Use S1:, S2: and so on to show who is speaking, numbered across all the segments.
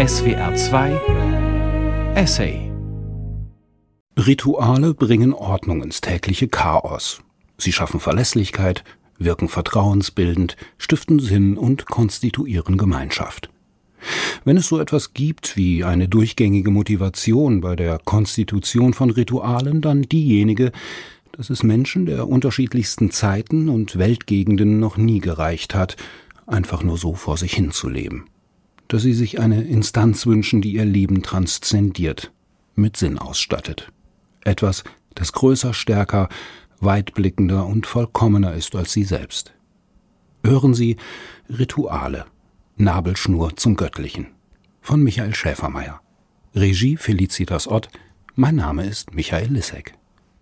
S1: SWR 2 Essay.
S2: Rituale bringen Ordnung ins tägliche Chaos. Sie schaffen Verlässlichkeit, wirken vertrauensbildend, stiften Sinn und konstituieren Gemeinschaft. Wenn es so etwas gibt wie eine durchgängige Motivation bei der Konstitution von Ritualen, dann diejenige, dass es Menschen der unterschiedlichsten Zeiten und Weltgegenden noch nie gereicht hat, einfach nur so vor sich hinzuleben. Dass sie sich eine Instanz wünschen, die ihr Leben transzendiert, mit Sinn ausstattet. Etwas, das größer, stärker, weitblickender und vollkommener ist als sie selbst. Hören Sie Rituale, Nabelschnur zum Göttlichen von Michael Schäfermeier. Regie Felicitas Ott. Mein Name ist Michael Lissek.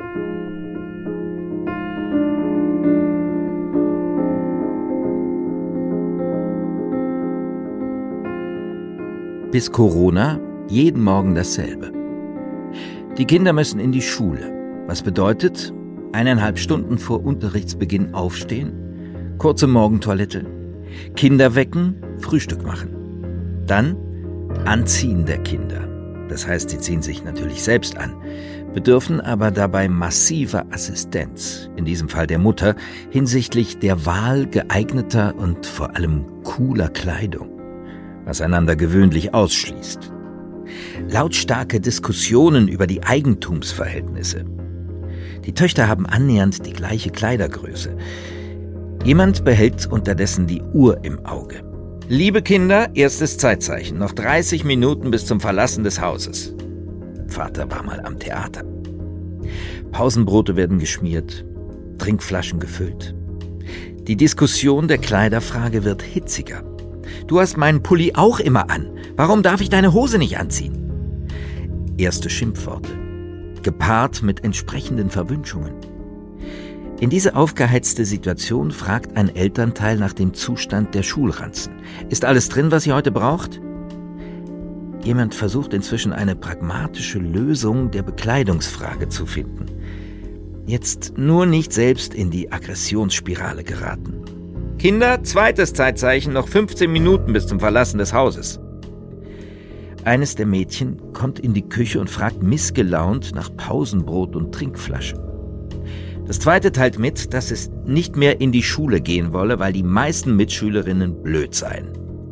S3: Bis Corona jeden Morgen dasselbe. Die Kinder müssen in die Schule. Was bedeutet, 1,5 Stunden vor Unterrichtsbeginn aufstehen, kurze Morgentoilette, Kinder wecken, Frühstück machen. Dann Anziehen der Kinder. Das heißt, sie ziehen sich natürlich selbst an, bedürfen aber dabei massiver Assistenz, in diesem Fall der Mutter, hinsichtlich der Wahl geeigneter und vor allem cooler Kleidung, was einander gewöhnlich ausschließt. Lautstarke Diskussionen über die Eigentumsverhältnisse. Die Töchter haben annähernd die gleiche Kleidergröße. Jemand behält unterdessen die Uhr im Auge. Liebe Kinder, erstes Zeitzeichen, noch 30 Minuten bis zum Verlassen des Hauses. Vater war mal am Theater. Pausenbrote werden geschmiert, Trinkflaschen gefüllt. Die Diskussion der Kleiderfrage wird hitziger. Du hast meinen Pulli auch immer an. Warum darf ich deine Hose nicht anziehen? Erste Schimpfworte, gepaart mit entsprechenden Verwünschungen. In diese aufgeheizte Situation fragt ein Elternteil nach dem Zustand der Schulranzen. Ist alles drin, was ihr heute braucht? Jemand versucht inzwischen eine pragmatische Lösung der Bekleidungsfrage zu finden. Jetzt nur nicht selbst in die Aggressionsspirale geraten. Kinder, zweites Zeitzeichen, noch 15 Minuten bis zum Verlassen des Hauses. Eines der Mädchen kommt in die Küche und fragt missgelaunt nach Pausenbrot und Trinkflasche. Das zweite teilt mit, dass es nicht mehr in die Schule gehen wolle, weil die meisten Mitschülerinnen blöd seien.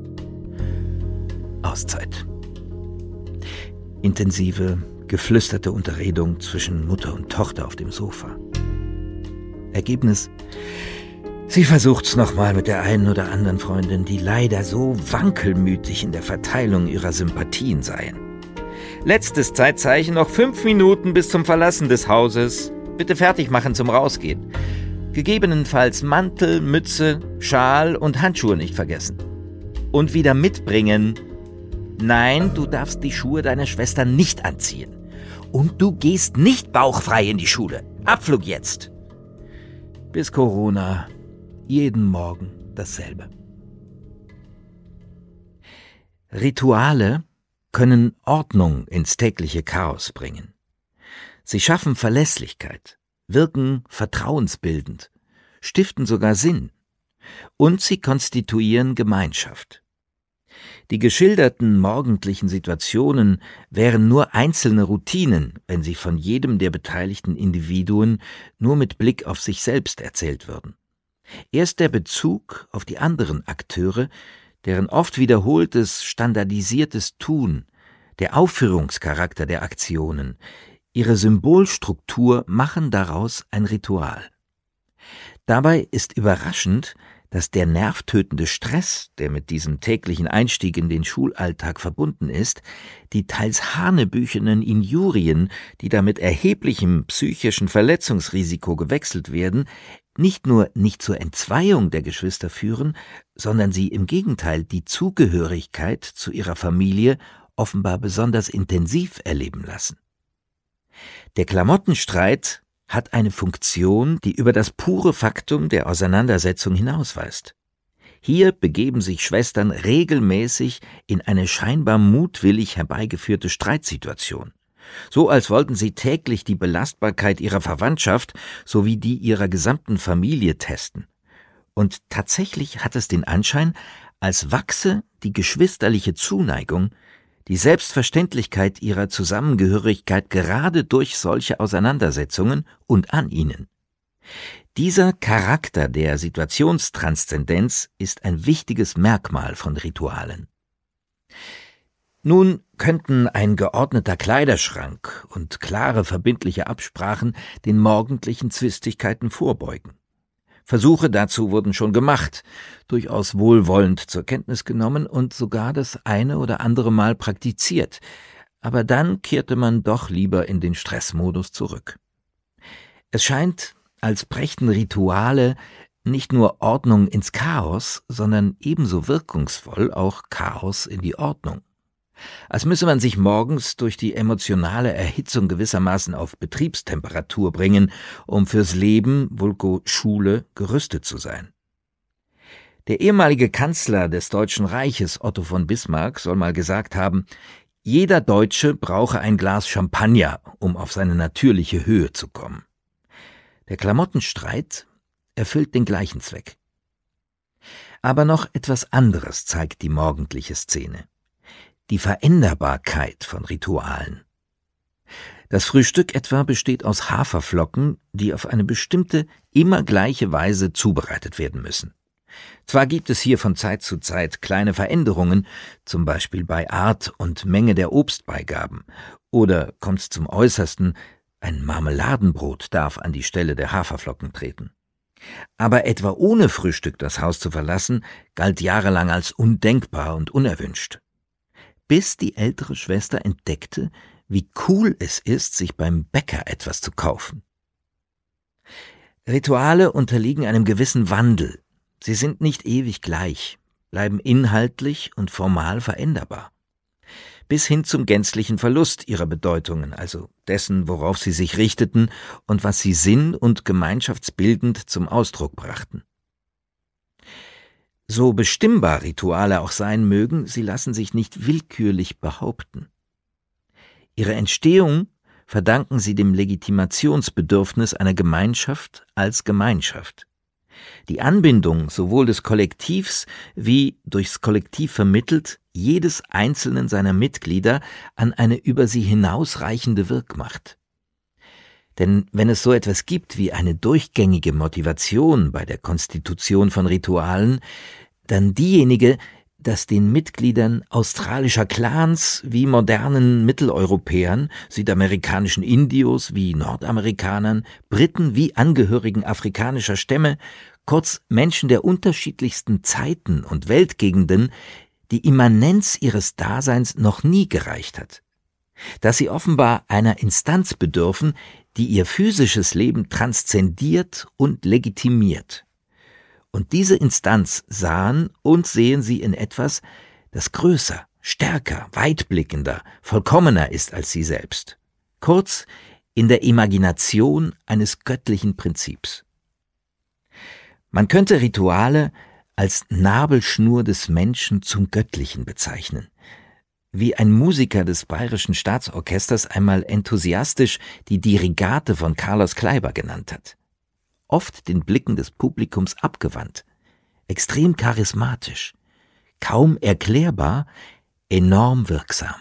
S3: Auszeit. Intensive, geflüsterte Unterredung zwischen Mutter und Tochter auf dem Sofa. Ergebnis: Sie versucht's nochmal mit der einen oder anderen Freundin, die leider so wankelmütig in der Verteilung ihrer Sympathien seien. Letztes Zeitzeichen, noch 5 Minuten bis zum Verlassen des Hauses. Bitte fertig machen zum Rausgehen. Gegebenenfalls Mantel, Mütze, Schal und Handschuhe nicht vergessen. Und wieder mitbringen. Nein, du darfst die Schuhe deiner Schwester nicht anziehen. Und du gehst nicht bauchfrei in die Schule. Abflug jetzt. Bis Corona. Jeden Morgen dasselbe. Rituale können Ordnung ins tägliche Chaos bringen. Sie schaffen Verlässlichkeit, wirken vertrauensbildend, stiften sogar Sinn und sie konstituieren Gemeinschaft. Die geschilderten morgendlichen Situationen wären nur einzelne Routinen, wenn sie von jedem der beteiligten Individuen nur mit Blick auf sich selbst erzählt würden. Erst der Bezug auf die anderen Akteure, deren oft wiederholtes, standardisiertes Tun, der Aufführungscharakter der Aktionen, ihre Symbolstruktur machen daraus ein Ritual. Dabei ist überraschend, dass der nervtötende Stress, der mit diesem täglichen Einstieg in den Schulalltag verbunden ist, die teils hanebüchenen Injurien, die da mit erheblichem psychischen Verletzungsrisiko gewechselt werden, nicht nur nicht zur Entzweiung der Geschwister führen, sondern sie im Gegenteil die Zugehörigkeit zu ihrer Familie offenbar besonders intensiv erleben lassen. Der Klamottenstreit hat eine Funktion, die über das pure Faktum der Auseinandersetzung hinausweist. Hier begeben sich Schwestern regelmäßig in eine scheinbar mutwillig herbeigeführte Streitsituation. So als wollten sie täglich die Belastbarkeit ihrer Verwandtschaft sowie die ihrer gesamten Familie testen. Und tatsächlich hat es den Anschein, als wachse die geschwisterliche Zuneigung, die Selbstverständlichkeit ihrer Zusammengehörigkeit gerade durch solche Auseinandersetzungen und an ihnen. Dieser Charakter der Situationstranszendenz ist ein wichtiges Merkmal von Ritualen. Nun könnten ein geordneter Kleiderschrank und klare verbindliche Absprachen den morgendlichen Zwistigkeiten vorbeugen. Versuche dazu wurden schon gemacht, durchaus wohlwollend zur Kenntnis genommen und sogar das eine oder andere Mal praktiziert, aber dann kehrte man doch lieber in den Stressmodus zurück. Es scheint, als brächten Rituale nicht nur Ordnung ins Chaos, sondern ebenso wirkungsvoll auch Chaos in die Ordnung. Als müsse man sich morgens durch die emotionale Erhitzung gewissermaßen auf Betriebstemperatur bringen, um fürs Leben, vulgo Schule, gerüstet zu sein. Der ehemalige Kanzler des Deutschen Reiches, Otto von Bismarck, soll mal gesagt haben, jeder Deutsche brauche ein Glas Champagner, um auf seine natürliche Höhe zu kommen. Der Klamottenstreit erfüllt den gleichen Zweck. Aber noch etwas anderes zeigt die morgendliche Szene. Die Veränderbarkeit von Ritualen. Das Frühstück etwa besteht aus Haferflocken, die auf eine bestimmte, immer gleiche Weise zubereitet werden müssen. Zwar gibt es hier von Zeit zu Zeit kleine Veränderungen, zum Beispiel bei Art und Menge der Obstbeigaben, oder kommt's zum Äußersten, ein Marmeladenbrot darf an die Stelle der Haferflocken treten. Aber etwa ohne Frühstück das Haus zu verlassen, galt jahrelang als undenkbar und unerwünscht. Bis die ältere Schwester entdeckte, wie cool es ist, sich beim Bäcker etwas zu kaufen. Rituale unterliegen einem gewissen Wandel. Sie sind nicht ewig gleich, bleiben inhaltlich und formal veränderbar. Bis hin zum gänzlichen Verlust ihrer Bedeutungen, also dessen, worauf sie sich richteten und was sie sinn- und gemeinschaftsbildend zum Ausdruck brachten. So bestimmbar Rituale auch sein mögen, sie lassen sich nicht willkürlich behaupten. Ihre Entstehung verdanken sie dem Legitimationsbedürfnis einer Gemeinschaft als Gemeinschaft. Die Anbindung sowohl des Kollektivs wie, durchs Kollektiv vermittelt, jedes einzelnen seiner Mitglieder an eine über sie hinausreichende Wirkmacht. Denn wenn es so etwas gibt wie eine durchgängige Motivation bei der Konstitution von Ritualen, dann diejenige, dass den Mitgliedern australischer Clans wie modernen Mitteleuropäern, südamerikanischen Indios wie Nordamerikanern, Briten wie Angehörigen afrikanischer Stämme, kurz Menschen der unterschiedlichsten Zeiten und Weltgegenden, die Immanenz ihres Daseins noch nie gereicht hat. Dass sie offenbar einer Instanz bedürfen, die ihr physisches Leben transzendiert und legitimiert. Und diese Instanz sahen und sehen sie in etwas, das größer, stärker, weitblickender, vollkommener ist als sie selbst. Kurz, in der Imagination eines göttlichen Prinzips. Man könnte Rituale als Nabelschnur des Menschen zum Göttlichen bezeichnen. Wie ein Musiker des Bayerischen Staatsorchesters einmal enthusiastisch die Dirigate von Carlos Kleiber genannt hat. Oft den Blicken des Publikums abgewandt, extrem charismatisch, kaum erklärbar, enorm wirksam.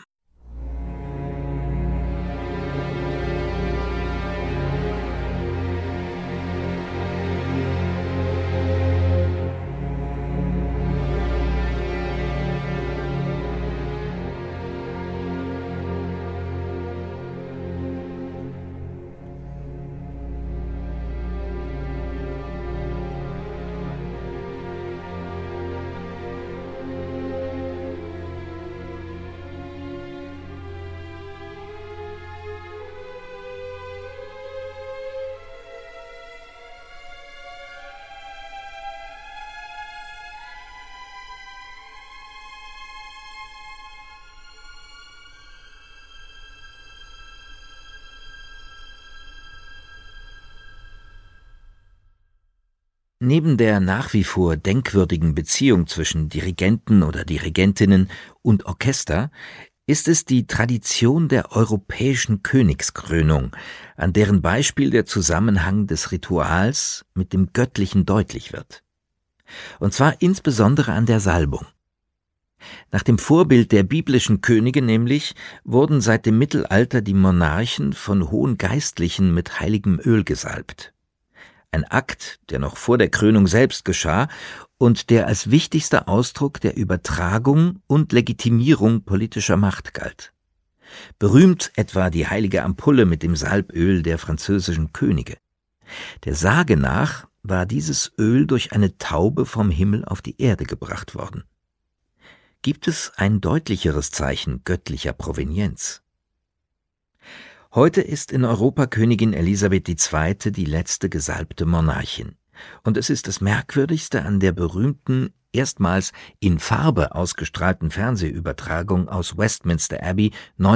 S3: Neben der nach wie vor denkwürdigen Beziehung zwischen Dirigenten oder Dirigentinnen und Orchester ist es die Tradition der europäischen Königskrönung, an deren Beispiel der Zusammenhang des Rituals mit dem Göttlichen deutlich wird. Und zwar insbesondere an der Salbung. Nach dem Vorbild der biblischen Könige nämlich wurden seit dem Mittelalter die Monarchen von hohen Geistlichen mit heiligem Öl gesalbt. Ein Akt, der noch vor der Krönung selbst geschah und der als wichtigster Ausdruck der Übertragung und Legitimierung politischer Macht galt. Berühmt etwa die heilige Ampulle mit dem Salböl der französischen Könige. Der Sage nach war dieses Öl durch eine Taube vom Himmel auf die Erde gebracht worden. Gibt es ein deutlicheres Zeichen göttlicher Provenienz? Heute ist in Europa Königin Elisabeth II. Die letzte gesalbte Monarchin. Und es ist das Merkwürdigste an der berühmten, erstmals in Farbe ausgestrahlten Fernsehübertragung aus Westminster Abbey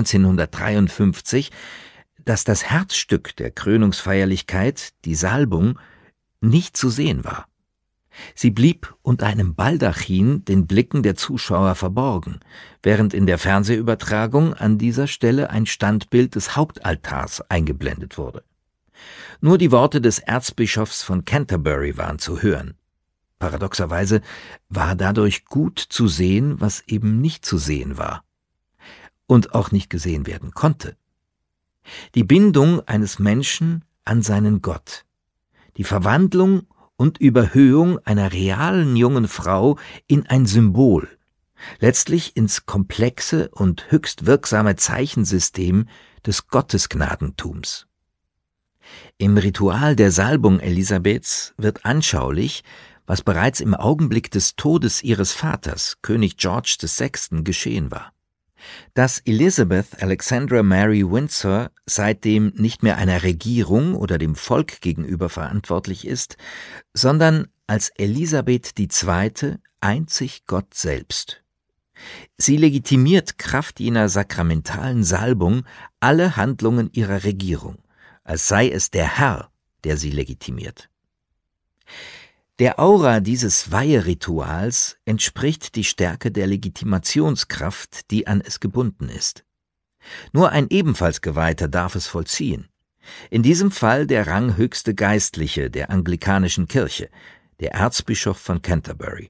S3: 1953, dass das Herzstück der Krönungsfeierlichkeit, die Salbung, nicht zu sehen war. Sie blieb unter einem Baldachin den Blicken der Zuschauer verborgen, während in der Fernsehübertragung an dieser Stelle ein Standbild des Hauptaltars eingeblendet wurde. Nur die Worte des Erzbischofs von Canterbury waren zu hören. Paradoxerweise war dadurch gut zu sehen, was eben nicht zu sehen war und auch nicht gesehen werden konnte. Die Bindung eines Menschen an seinen Gott, die Verwandlung und Überhöhung einer realen jungen Frau in ein Symbol, letztlich ins komplexe und höchst wirksame Zeichensystem des Gottesgnadentums. Im Ritual der Salbung Elisabeths wird anschaulich, was bereits im Augenblick des Todes ihres Vaters, König George VI., geschehen war. Dass Elizabeth Alexandra Mary Windsor seitdem nicht mehr einer Regierung oder dem Volk gegenüber verantwortlich ist, sondern als Elisabeth II. Einzig Gott selbst. Sie legitimiert Kraft jener sakramentalen Salbung alle Handlungen ihrer Regierung, als sei es der Herr, der sie legitimiert. Der Aura dieses Weiherituals entspricht die Stärke der Legitimationskraft, die an es gebunden ist. Nur ein ebenfalls Geweihter darf es vollziehen. In diesem Fall der ranghöchste Geistliche der anglikanischen Kirche, der Erzbischof von Canterbury.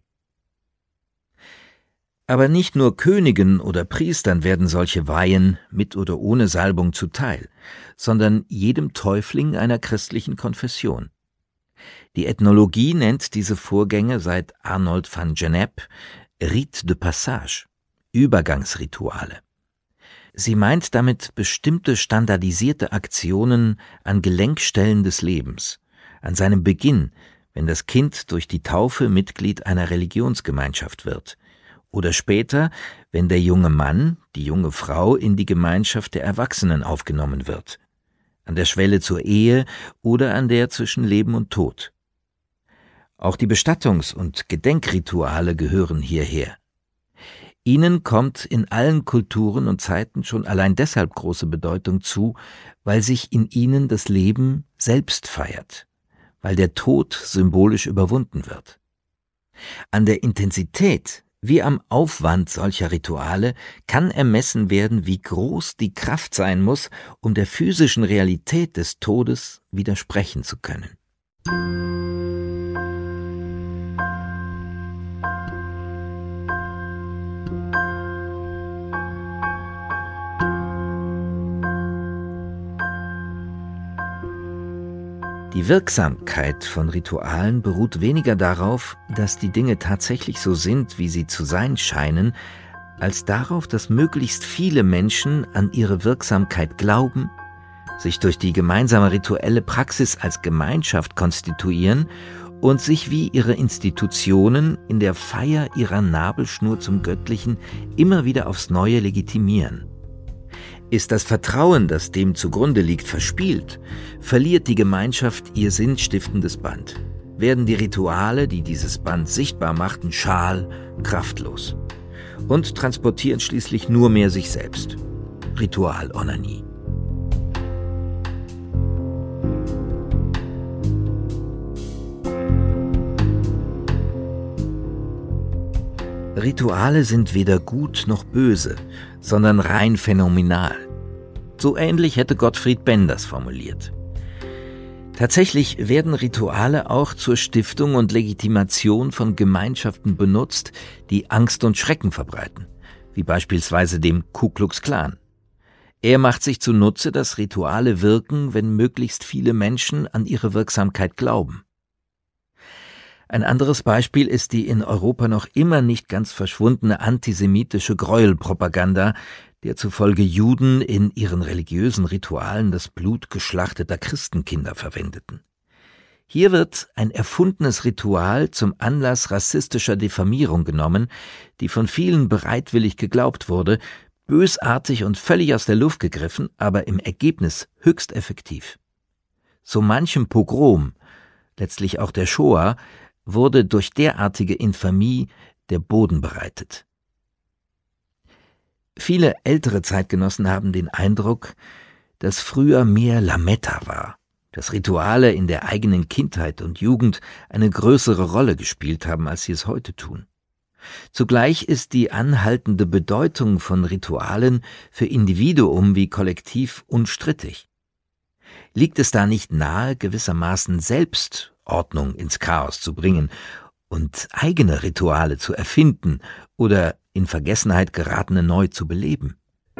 S3: Aber nicht nur Königen oder Priestern werden solche Weihen mit oder ohne Salbung zuteil, sondern jedem Täufling einer christlichen Konfession. Die Ethnologie nennt diese Vorgänge seit Arnold van Gennep Rite de Passage, Übergangsrituale. Sie meint damit bestimmte standardisierte Aktionen an Gelenkstellen des Lebens, an seinem Beginn, wenn das Kind durch die Taufe Mitglied einer Religionsgemeinschaft wird, oder später, wenn der junge Mann, die junge Frau in die Gemeinschaft der Erwachsenen aufgenommen wird, an der Schwelle zur Ehe oder an der zwischen Leben und Tod. Auch die Bestattungs- und Gedenkrituale gehören hierher. Ihnen kommt in allen Kulturen und Zeiten schon allein deshalb große Bedeutung zu, weil sich in ihnen das Leben selbst feiert, weil der Tod symbolisch überwunden wird. An der Intensität wie am Aufwand solcher Rituale kann ermessen werden, wie groß die Kraft sein muss, um der physischen Realität des Todes widersprechen zu können. Die Wirksamkeit von Ritualen beruht weniger darauf, dass die Dinge tatsächlich so sind, wie sie zu sein scheinen, als darauf, dass möglichst viele Menschen an ihre Wirksamkeit glauben, sich durch die gemeinsame rituelle Praxis als Gemeinschaft konstituieren und sich wie ihre Institutionen in der Feier ihrer Nabelschnur zum Göttlichen immer wieder aufs Neue legitimieren. Ist das Vertrauen, das dem zugrunde liegt, verspielt, verliert die Gemeinschaft ihr sinnstiftendes Band, werden die Rituale, die dieses Band sichtbar machten, schal, kraftlos und transportieren schließlich nur mehr sich selbst. Ritualonanie. Rituale sind weder gut noch böse, sondern rein phänomenal. So ähnlich hätte Gottfried Benn das formuliert. Tatsächlich werden Rituale auch zur Stiftung und Legitimation von Gemeinschaften benutzt, die Angst und Schrecken verbreiten, wie beispielsweise dem Ku Klux Klan. Er macht sich zunutze, dass Rituale wirken, wenn möglichst viele Menschen an ihre Wirksamkeit glauben. Ein anderes Beispiel ist die in Europa noch immer nicht ganz verschwundene antisemitische Gräuelpropaganda, der zufolge Juden in ihren religiösen Ritualen das Blut geschlachteter Christenkinder verwendeten. Hier wird ein erfundenes Ritual zum Anlass rassistischer Diffamierung genommen, die von vielen bereitwillig geglaubt wurde, bösartig und völlig aus der Luft gegriffen, aber im Ergebnis höchst effektiv. So manchem Pogrom, letztlich auch der Shoah, wurde durch derartige Infamie der Boden bereitet. Viele ältere Zeitgenossen haben den Eindruck, dass früher mehr Lametta war, dass Rituale in der eigenen Kindheit und Jugend eine größere Rolle gespielt haben, als sie es heute tun. Zugleich ist die anhaltende Bedeutung von Ritualen für Individuum wie Kollektiv unstrittig. Liegt es da nicht nahe, gewissermaßen selbst Ordnung ins Chaos zu bringen und eigene Rituale zu erfinden oder in Vergessenheit geratene neu zu beleben?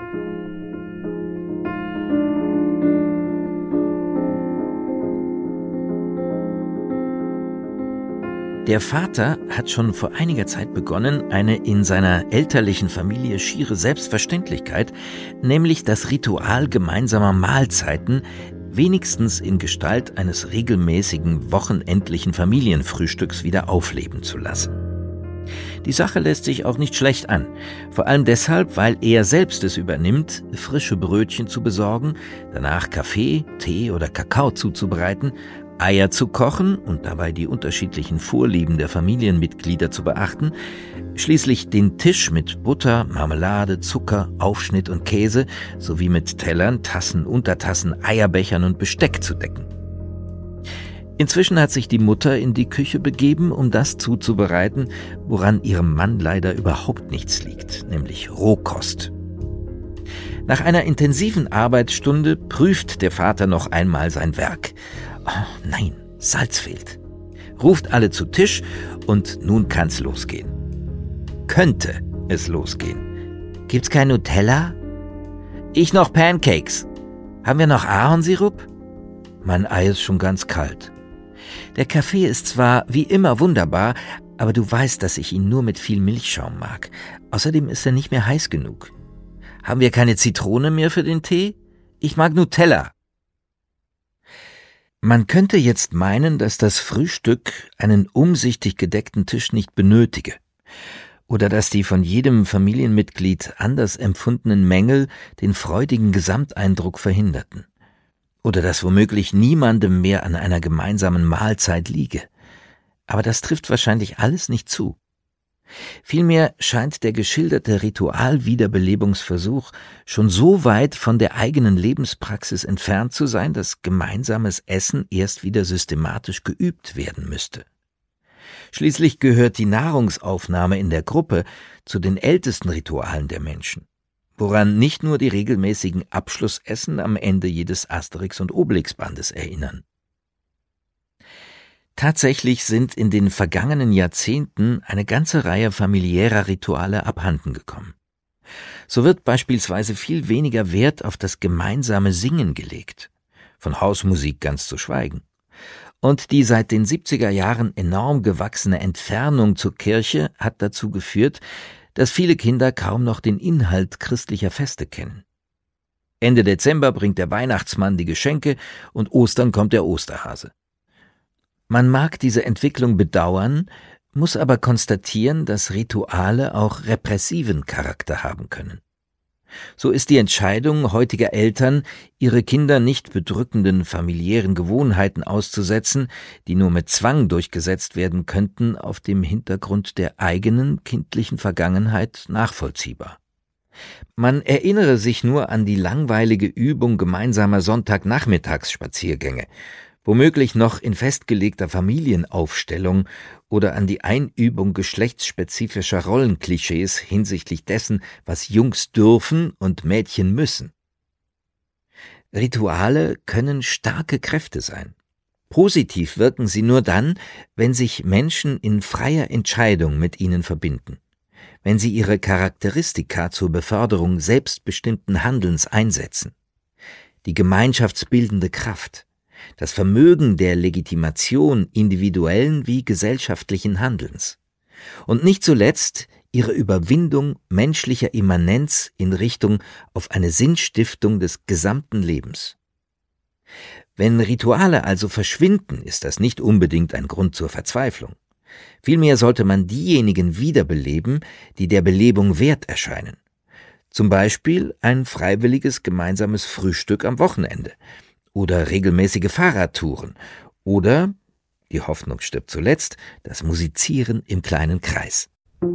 S3: Der Vater hat schon vor einiger Zeit begonnen, eine in seiner elterlichen Familie schiere Selbstverständlichkeit, nämlich das Ritual gemeinsamer Mahlzeiten, wenigstens in Gestalt eines regelmäßigen wochenendlichen Familienfrühstücks wieder aufleben zu lassen. Die Sache lässt sich auch nicht schlecht an, vor allem deshalb, weil er selbst es übernimmt, frische Brötchen zu besorgen, danach Kaffee, Tee oder Kakao zuzubereiten, Eier zu kochen und dabei die unterschiedlichen Vorlieben der Familienmitglieder zu beachten, schließlich den Tisch mit Butter, Marmelade, Zucker, Aufschnitt und Käse sowie mit Tellern, Tassen, Untertassen, Eierbechern und Besteck zu decken. Inzwischen hat sich die Mutter in die Küche begeben, um das zuzubereiten, woran ihrem Mann leider überhaupt nichts liegt, nämlich Rohkost. Nach einer intensiven Arbeitsstunde prüft der Vater noch einmal sein Werk. Oh nein, Salz fehlt. Ruft alle zu Tisch und nun kann's losgehen. Könnte es losgehen. Gibt's kein Nutella? Ich noch Pancakes. Haben wir noch Ahornsirup? Mein Ei ist schon ganz kalt. Der Kaffee ist zwar wie immer wunderbar, aber du weißt, dass ich ihn nur mit viel Milchschaum mag. Außerdem ist er nicht mehr heiß genug. Haben wir keine Zitrone mehr für den Tee? Ich mag Nutella. Man könnte jetzt meinen, dass das Frühstück einen umsichtig gedeckten Tisch nicht benötige oder dass die von jedem Familienmitglied anders empfundenen Mängel den freudigen Gesamteindruck verhinderten oder dass womöglich niemandem mehr an einer gemeinsamen Mahlzeit liege. Aber das trifft wahrscheinlich alles nicht zu. Vielmehr scheint der geschilderte Ritualwiederbelebungsversuch schon so weit von der eigenen Lebenspraxis entfernt zu sein, dass gemeinsames Essen erst wieder systematisch geübt werden müsste. Schließlich gehört die Nahrungsaufnahme in der Gruppe zu den ältesten Ritualen der Menschen, woran nicht nur die regelmäßigen Abschlussessen am Ende jedes Asterix- und Obelix-Bandes erinnern. Tatsächlich sind in den vergangenen Jahrzehnten eine ganze Reihe familiärer Rituale abhanden gekommen. So wird beispielsweise viel weniger Wert auf das gemeinsame Singen gelegt, von Hausmusik ganz zu schweigen. Und die seit den 70er Jahren enorm gewachsene Entfernung zur Kirche hat dazu geführt, dass viele Kinder kaum noch den Inhalt christlicher Feste kennen. Ende Dezember bringt der Weihnachtsmann die Geschenke und Ostern kommt der Osterhase. Man mag diese Entwicklung bedauern, muss aber konstatieren, dass Rituale auch repressiven Charakter haben können. So ist die Entscheidung heutiger Eltern, ihre Kinder nicht bedrückenden familiären Gewohnheiten auszusetzen, die nur mit Zwang durchgesetzt werden könnten, auf dem Hintergrund der eigenen kindlichen Vergangenheit nachvollziehbar. Man erinnere sich nur an die langweilige Übung gemeinsamer Sonntagnachmittagsspaziergänge, womöglich noch in festgelegter Familienaufstellung oder an die Einübung geschlechtsspezifischer Rollenklischees hinsichtlich dessen, was Jungs dürfen und Mädchen müssen. Rituale können starke Kräfte sein, Positiv wirken sie nur dann, wenn sich Menschen in freier Entscheidung mit ihnen verbinden, wenn sie ihre Charakteristika zur Beförderung selbstbestimmten Handelns einsetzen. Die gemeinschaftsbildende Kraft, das Vermögen der Legitimation individuellen wie gesellschaftlichen Handelns und nicht zuletzt ihre Überwindung menschlicher Immanenz in Richtung auf eine Sinnstiftung des gesamten Lebens. Wenn Rituale also verschwinden, ist das nicht unbedingt ein Grund zur Verzweiflung. Vielmehr sollte man diejenigen wiederbeleben, die der Belebung wert erscheinen. Zum Beispiel ein freiwilliges gemeinsames Frühstück am Wochenende oder regelmäßige Fahrradtouren oder, die Hoffnung stirbt zuletzt, das Musizieren im kleinen Kreis.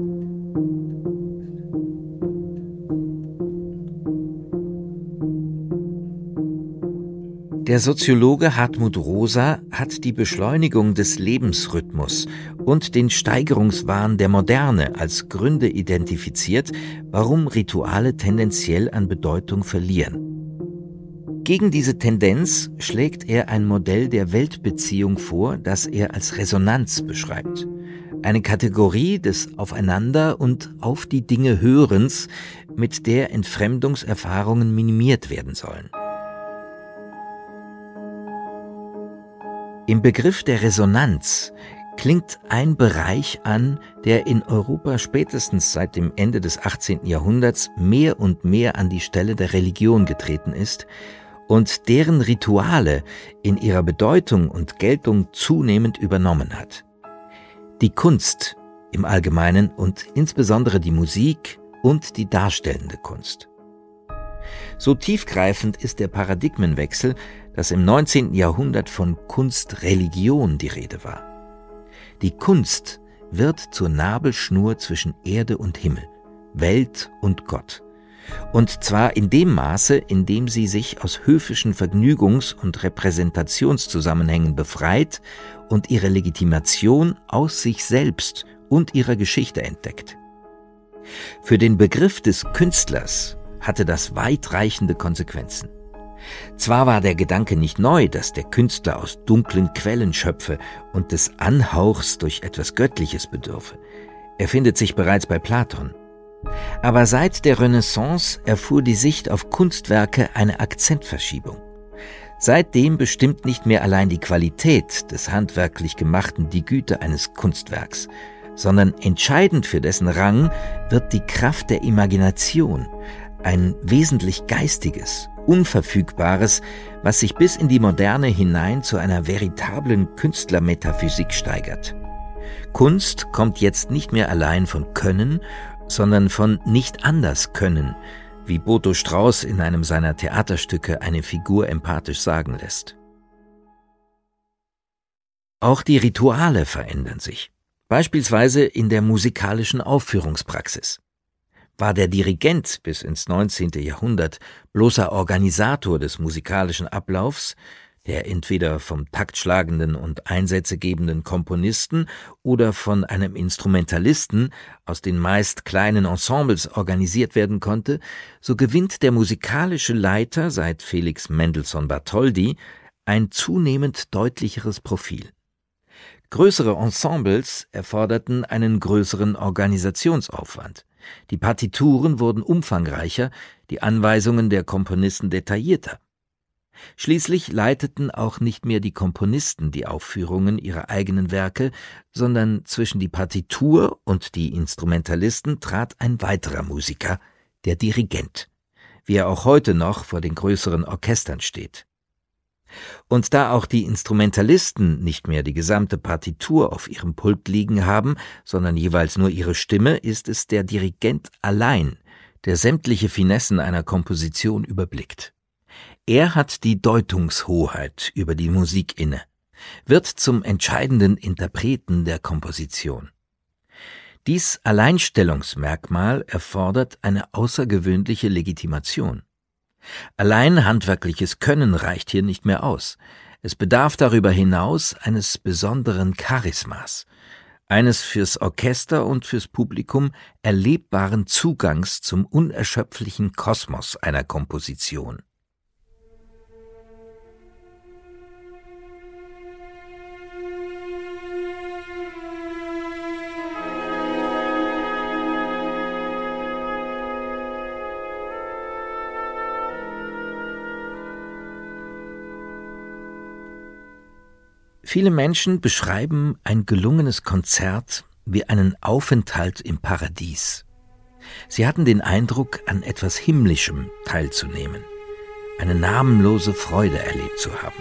S3: Der Soziologe Hartmut Rosa hat die Beschleunigung des Lebensrhythmus und den Steigerungswahn der Moderne als Gründe identifiziert, warum Rituale tendenziell an Bedeutung verlieren. Gegen diese Tendenz schlägt er ein Modell der Weltbeziehung vor, das er als Resonanz beschreibt. Eine Kategorie des Aufeinander und auf die Dinge Hörens, mit der Entfremdungserfahrungen minimiert werden sollen. Im Begriff der Resonanz klingt ein Bereich an, der in Europa spätestens seit dem Ende des 18. Jahrhunderts mehr und mehr an die Stelle der Religion getreten ist und deren Rituale in ihrer Bedeutung und Geltung zunehmend übernommen hat. Die Kunst im Allgemeinen und insbesondere die Musik und die darstellende Kunst. So tiefgreifend ist der Paradigmenwechsel, dass im 19. Jahrhundert von Kunstreligion die Rede war. Die Kunst wird zur Nabelschnur zwischen Erde und Himmel, Welt und Gott. Und zwar in dem Maße, in dem sie sich aus höfischen Vergnügungs- und Repräsentationszusammenhängen befreit und ihre Legitimation aus sich selbst und ihrer Geschichte entdeckt. Für den Begriff des Künstlers hatte das weitreichende Konsequenzen. Zwar war der Gedanke nicht neu, dass der Künstler aus dunklen Quellen schöpfe und des Anhauchs durch etwas Göttliches bedürfe. Er findet sich bereits bei Platon. Aber seit der Renaissance erfuhr die Sicht auf Kunstwerke eine Akzentverschiebung. Seitdem bestimmt nicht mehr allein die Qualität des handwerklich Gemachten die Güte eines Kunstwerks, sondern entscheidend für dessen Rang wird die Kraft der Imagination, ein wesentlich Geistiges, Unverfügbares, was sich bis in die Moderne hinein zu einer veritablen Künstlermetaphysik steigert. Kunst kommt jetzt nicht mehr allein von Können, sondern von nicht anders können, wie Boto Strauß in einem seiner Theaterstücke eine Figur empathisch sagen lässt. Auch die Rituale verändern sich, beispielsweise in der musikalischen Aufführungspraxis. War der Dirigent bis ins 19. Jahrhundert bloßer Organisator des musikalischen Ablaufs, der entweder vom taktschlagenden und einsätzegebenden Komponisten oder von einem Instrumentalisten aus den meist kleinen Ensembles organisiert werden konnte, so gewinnt der musikalische Leiter seit Felix Mendelssohn Bartholdy ein zunehmend deutlicheres Profil. Größere Ensembles erforderten einen größeren Organisationsaufwand. Die Partituren wurden umfangreicher, die Anweisungen der Komponisten detaillierter. Schließlich leiteten auch nicht mehr die Komponisten die Aufführungen ihrer eigenen Werke, sondern zwischen die Partitur und die Instrumentalisten trat ein weiterer Musiker, der Dirigent, wie er auch heute noch vor den größeren Orchestern steht. Und da auch die Instrumentalisten nicht mehr die gesamte Partitur auf ihrem Pult liegen haben, sondern jeweils nur ihre Stimme, ist es der Dirigent allein, der sämtliche Finessen einer Komposition überblickt. Er hat die Deutungshoheit über die Musik inne, wird zum entscheidenden Interpreten der Komposition. Dies Alleinstellungsmerkmal erfordert eine außergewöhnliche Legitimation. Allein handwerkliches Können reicht hier nicht mehr aus. Es bedarf darüber hinaus eines besonderen Charismas, eines fürs Orchester und fürs Publikum erlebbaren Zugangs zum unerschöpflichen Kosmos einer Komposition. Viele Menschen beschreiben ein gelungenes Konzert wie einen Aufenthalt im Paradies. Sie hatten den Eindruck, an etwas Himmlischem teilzunehmen, eine namenlose Freude erlebt zu haben.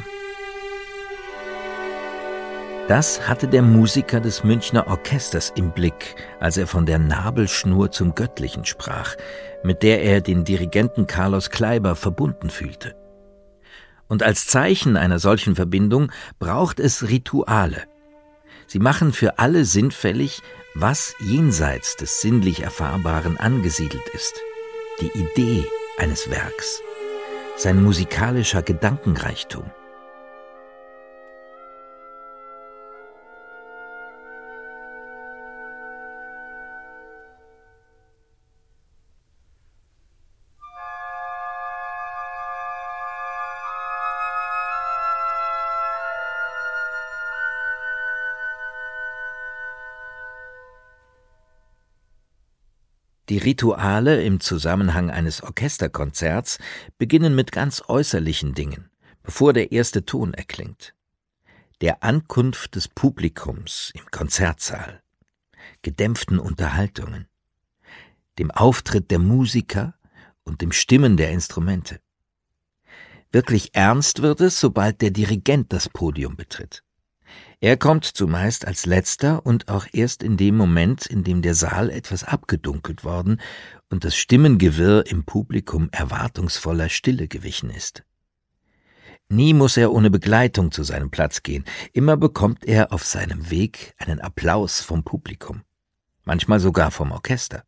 S3: Das hatte der Musiker des Münchner Orchesters im Blick, als er von der Nabelschnur zum Göttlichen sprach, mit der er den Dirigenten Carlos Kleiber verbunden fühlte. Und als Zeichen einer solchen Verbindung braucht es Rituale. Sie machen für alle sinnfällig, was jenseits des sinnlich Erfahrbaren angesiedelt ist. Die Idee eines Werks, sein musikalischer Gedankenreichtum. Die Rituale im Zusammenhang eines Orchesterkonzerts beginnen mit ganz äußerlichen Dingen, bevor der erste Ton erklingt. Der Ankunft des Publikums im Konzertsaal, gedämpften Unterhaltungen, dem Auftritt der Musiker und dem Stimmen der Instrumente. Wirklich ernst wird es, sobald der Dirigent das Podium betritt. Er kommt zumeist als Letzter und auch erst in dem Moment, in dem der Saal etwas abgedunkelt worden und das Stimmengewirr im Publikum erwartungsvoller Stille gewichen ist. Nie muss er ohne Begleitung zu seinem Platz gehen, immer bekommt er auf seinem Weg einen Applaus vom Publikum, manchmal sogar vom Orchester.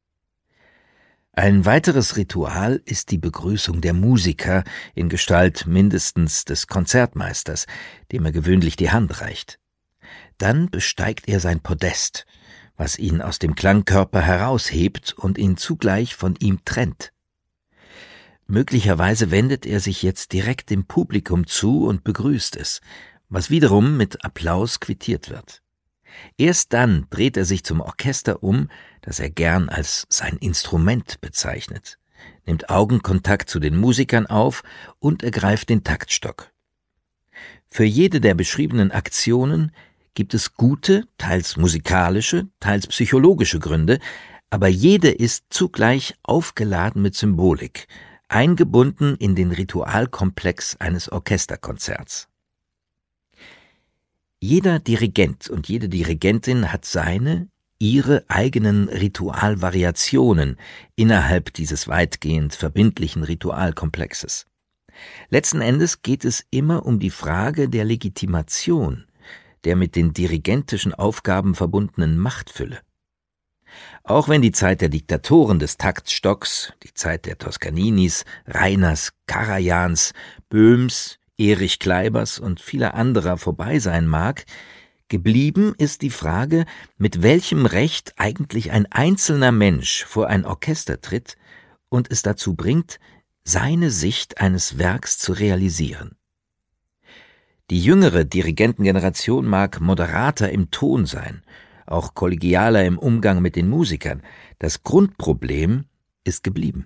S3: Ein weiteres Ritual ist die Begrüßung der Musiker in Gestalt mindestens des Konzertmeisters, dem er gewöhnlich die Hand reicht. Dann besteigt er sein Podest, was ihn aus dem Klangkörper heraushebt und ihn zugleich von ihm trennt. Möglicherweise wendet er sich jetzt direkt dem Publikum zu und begrüßt es, was wiederum mit Applaus quittiert wird. Erst dann dreht er sich zum Orchester um, das er gern als sein Instrument bezeichnet, nimmt Augenkontakt zu den Musikern auf und ergreift den Taktstock. Für jede der beschriebenen Aktionen gibt es gute, teils musikalische, teils psychologische Gründe, aber jede ist zugleich aufgeladen mit Symbolik, eingebunden in den Ritualkomplex eines Orchesterkonzerts. Jeder Dirigent und jede Dirigentin hat ihre eigenen Ritualvariationen innerhalb dieses weitgehend verbindlichen Ritualkomplexes. Letzten Endes geht es immer um die Frage der Legitimation, der mit den dirigentischen Aufgaben verbundenen Machtfülle. Auch wenn die Zeit der Diktatoren des Taktstocks, die Zeit der Toskaninis, Reiners, Karajans, Böhms, Erich Kleibers und vieler anderer vorbei sein mag, geblieben ist die Frage, mit welchem Recht eigentlich ein einzelner Mensch vor ein Orchester tritt und es dazu bringt, seine Sicht eines Werks zu realisieren. Die jüngere Dirigentengeneration mag moderater im Ton sein, auch kollegialer im Umgang mit den Musikern. Das Grundproblem ist geblieben.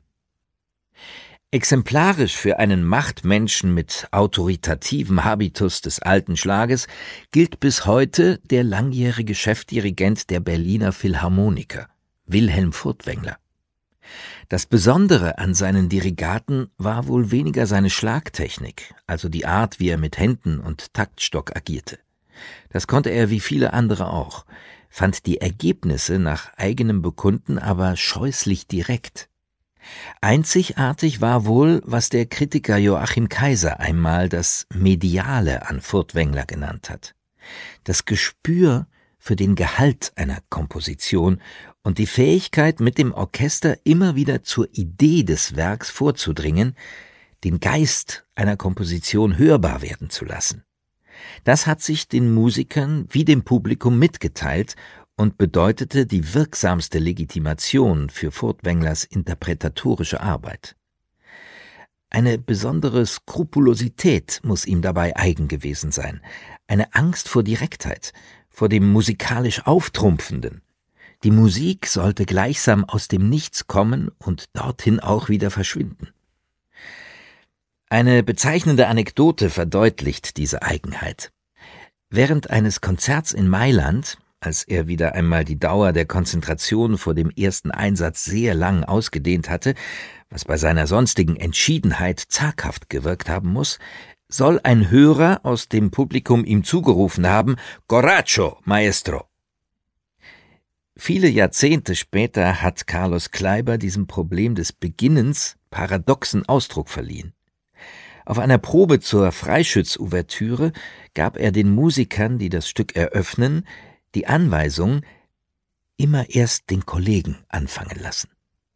S3: Exemplarisch für einen Machtmenschen mit autoritativem Habitus des alten Schlages gilt bis heute der langjährige Chefdirigent der Berliner Philharmoniker, Wilhelm Furtwängler. Das Besondere an seinen Dirigaten war wohl weniger seine Schlagtechnik, also die Art, wie er mit Händen und Taktstock agierte. Das konnte er wie viele andere auch, fand die Ergebnisse nach eigenem Bekunden aber scheußlich direkt. Einzigartig war wohl, was der Kritiker Joachim Kaiser einmal das Mediale an Furtwängler genannt hat. Das Gespür für den Gehalt einer Komposition und die Fähigkeit, mit dem Orchester immer wieder zur Idee des Werks vorzudringen, den Geist einer Komposition hörbar werden zu lassen. Das hat sich den Musikern wie dem Publikum mitgeteilt und bedeutete die wirksamste Legitimation für Furtwänglers interpretatorische Arbeit. Eine besondere Skrupulosität muss ihm dabei eigen gewesen sein, eine Angst vor Direktheit, vor dem musikalisch Auftrumpfenden. Die Musik sollte gleichsam aus dem Nichts kommen und dorthin auch wieder verschwinden. Eine bezeichnende Anekdote verdeutlicht diese Eigenheit. Während eines Konzerts in Mailand, als er wieder einmal die Dauer der Konzentration vor dem ersten Einsatz sehr lang ausgedehnt hatte, was bei seiner sonstigen Entschiedenheit zaghaft gewirkt haben muss, soll ein Hörer aus dem Publikum ihm zugerufen haben: »Coraggio, Maestro!« Viele Jahrzehnte später hat Carlos Kleiber diesem Problem des Beginnens paradoxen Ausdruck verliehen. Auf einer Probe zur Freischütz-Ouvertüre gab er den Musikern, die das Stück eröffnen, die Anweisung, immer erst den Kollegen anfangen lassen.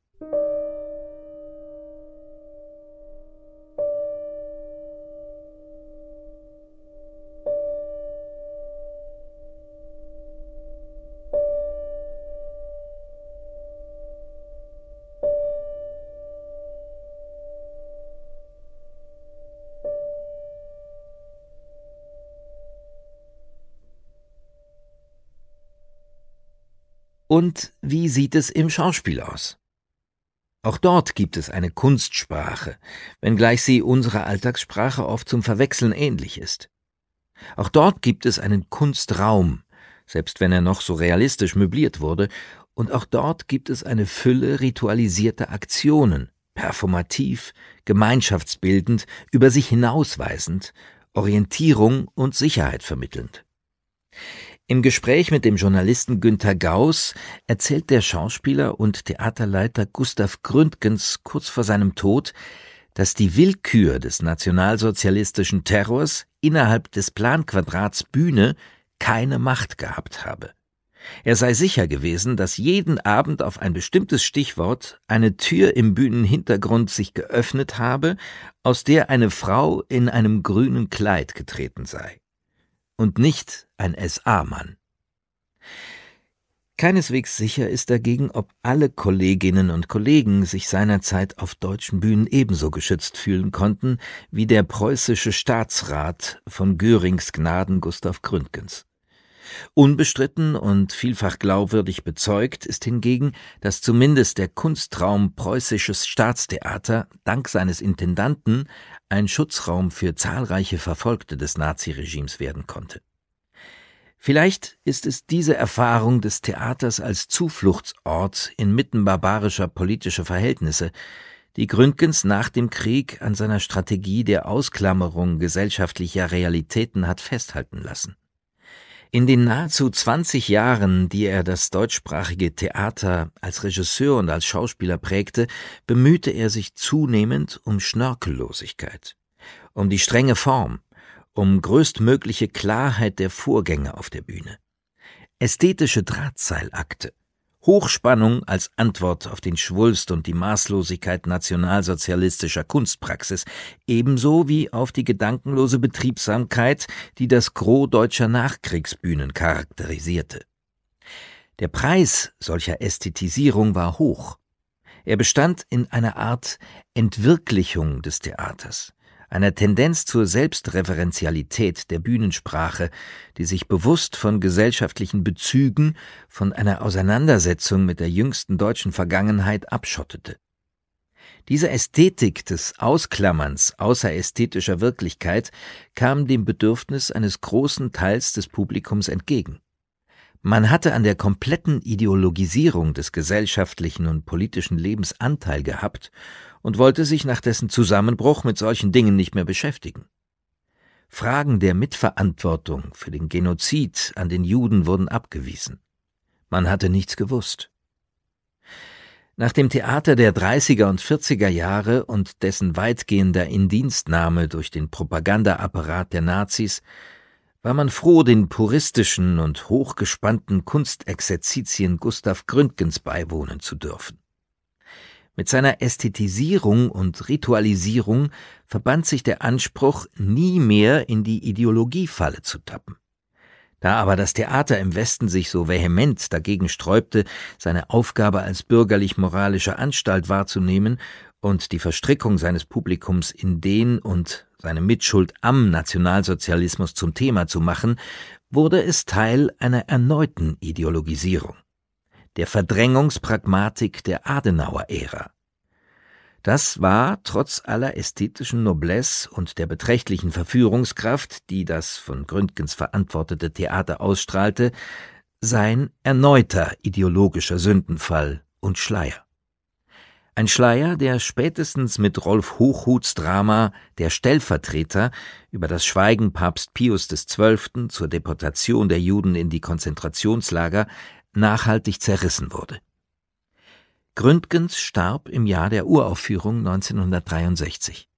S3: Und wie sieht es im Schauspiel aus? Auch dort gibt es eine Kunstsprache, wenngleich sie unserer Alltagssprache oft zum Verwechseln ähnlich ist. Auch dort gibt es einen Kunstraum, selbst wenn er noch so realistisch möbliert wurde, und auch dort gibt es eine Fülle ritualisierter Aktionen, performativ, gemeinschaftsbildend, über sich hinausweisend, Orientierung und Sicherheit vermittelnd. Im Gespräch mit dem Journalisten Günter Gauss erzählt der Schauspieler und Theaterleiter Gustav Gründgens kurz vor seinem Tod, dass die Willkür des nationalsozialistischen Terrors innerhalb des Planquadrats Bühne keine Macht gehabt habe. Er sei sicher gewesen, dass jeden Abend auf ein bestimmtes Stichwort eine Tür im Bühnenhintergrund sich geöffnet habe, aus der eine Frau in einem grünen Kleid getreten sei. Und nicht ein SA-Mann. Keineswegs sicher ist dagegen, ob alle Kolleginnen und Kollegen sich seinerzeit auf deutschen Bühnen ebenso geschützt fühlen konnten wie der preußische Staatsrat von Görings Gnaden Gustav Gründgens. Unbestritten und vielfach glaubwürdig bezeugt ist hingegen, dass zumindest der Kunstraum Preußisches Staatstheater dank seines Intendanten ein Schutzraum für zahlreiche Verfolgte des Naziregimes werden konnte. Vielleicht ist es diese Erfahrung des Theaters als Zufluchtsort inmitten barbarischer politischer Verhältnisse, die Gründgens nach dem Krieg an seiner Strategie der Ausklammerung gesellschaftlicher Realitäten hat festhalten lassen. In den nahezu 20 Jahren, die er das deutschsprachige Theater als Regisseur und als Schauspieler prägte, bemühte er sich zunehmend um Schnörkellosigkeit, um die strenge Form, um größtmögliche Klarheit der Vorgänge auf der Bühne. Ästhetische Drahtseilakte, Hochspannung als Antwort auf den Schwulst und die Maßlosigkeit nationalsozialistischer Kunstpraxis, ebenso wie auf die gedankenlose Betriebsamkeit, die das Gros deutscher Nachkriegsbühnen charakterisierte. Der Preis solcher Ästhetisierung war hoch. Er bestand in einer Art Entwirklichung des Theaters, einer Tendenz zur Selbstreferenzialität der Bühnensprache, die sich bewusst von gesellschaftlichen Bezügen, von einer Auseinandersetzung mit der jüngsten deutschen Vergangenheit abschottete. Diese Ästhetik des Ausklammerns außerästhetischer Wirklichkeit kam dem Bedürfnis eines großen Teils des Publikums entgegen. Man hatte an der kompletten Ideologisierung des gesellschaftlichen und politischen Lebens Anteil gehabt und wollte sich nach dessen Zusammenbruch mit solchen Dingen nicht mehr beschäftigen. Fragen der Mitverantwortung für den Genozid an den Juden wurden abgewiesen. Man hatte nichts gewusst. Nach dem Theater der 30er und 40er Jahre und dessen weitgehender Indienstnahme durch den Propagandaapparat der Nazis war man froh, den puristischen und hochgespannten Kunstexerzitien Gustav Gründgens beiwohnen zu dürfen. Mit seiner Ästhetisierung und Ritualisierung verband sich der Anspruch, nie mehr in die Ideologiefalle zu tappen. Da aber das Theater im Westen sich so vehement dagegen sträubte, seine Aufgabe als bürgerlich-moralische Anstalt wahrzunehmen und die Verstrickung seines Publikums in den und seine Mitschuld am Nationalsozialismus zum Thema zu machen, wurde es Teil einer erneuten Ideologisierung, der Verdrängungspragmatik der Adenauer-Ära. Das war, trotz aller ästhetischen Noblesse und der beträchtlichen Verführungskraft, die das von Gründgens verantwortete Theater ausstrahlte, sein erneuter ideologischer Sündenfall und Schleier. Ein Schleier, der spätestens mit Rolf Hochhuths Drama »Der Stellvertreter« über das Schweigen Papst Pius XII. Zur Deportation der Juden in die Konzentrationslager nachhaltig zerrissen wurde. Gründgens starb im Jahr der Uraufführung 1963.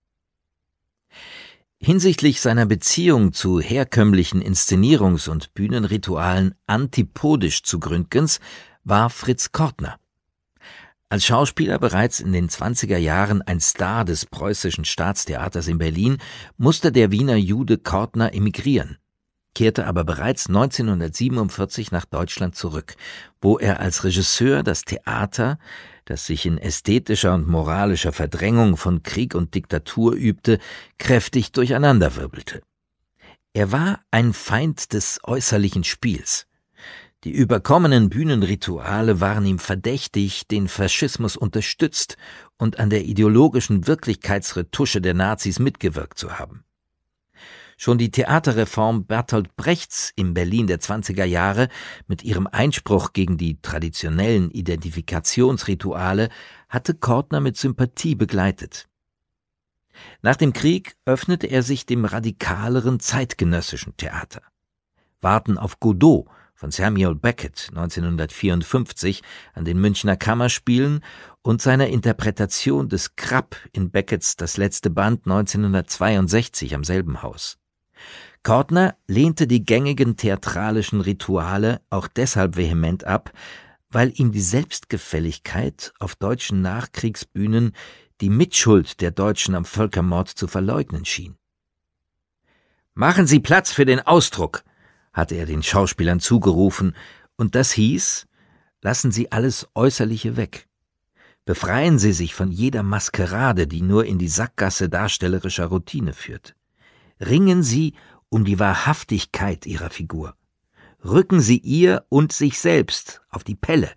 S3: Hinsichtlich seiner Beziehung zu herkömmlichen Inszenierungs- und Bühnenritualen antipodisch zu Gründgens war Fritz Kortner. Als Schauspieler bereits in den 20er Jahren ein Star des Preußischen Staatstheaters in Berlin, musste der Wiener Jude Kortner emigrieren, kehrte aber bereits 1947 nach Deutschland zurück, wo er als Regisseur das Theater, das sich in ästhetischer und moralischer Verdrängung von Krieg und Diktatur übte, kräftig durcheinanderwirbelte. Er war ein Feind des äußerlichen Spiels. Die überkommenen Bühnenrituale waren ihm verdächtig, den Faschismus unterstützt und an der ideologischen Wirklichkeitsretusche der Nazis mitgewirkt zu haben. Schon die Theaterreform Bertolt Brechts im Berlin der 20er Jahre mit ihrem Einspruch gegen die traditionellen Identifikationsrituale hatte Kortner mit Sympathie begleitet. Nach dem Krieg öffnete er sich dem radikaleren zeitgenössischen Theater. Warten auf Godot von Samuel Beckett 1954 an den Münchner Kammerspielen und seiner Interpretation des Krapp in Becketts Das letzte Band 1962 am selben Haus. Kortner lehnte die gängigen theatralischen Rituale auch deshalb vehement ab, weil ihm die Selbstgefälligkeit auf deutschen Nachkriegsbühnen die Mitschuld der Deutschen am Völkermord zu verleugnen schien. »Machen Sie Platz für den Ausdruck«, hatte er den Schauspielern zugerufen, und das hieß, lassen Sie alles Äußerliche weg. Befreien Sie sich von jeder Maskerade, die nur in die Sackgasse darstellerischer Routine führt. Ringen Sie um die Wahrhaftigkeit Ihrer Figur. Rücken Sie ihr und sich selbst auf die Pelle.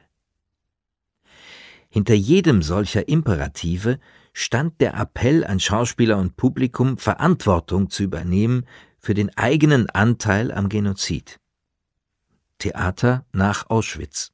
S3: Hinter jedem solcher Imperative stand der Appell an Schauspieler und Publikum, Verantwortung zu übernehmen für den eigenen Anteil am Genozid. Theater nach Auschwitz.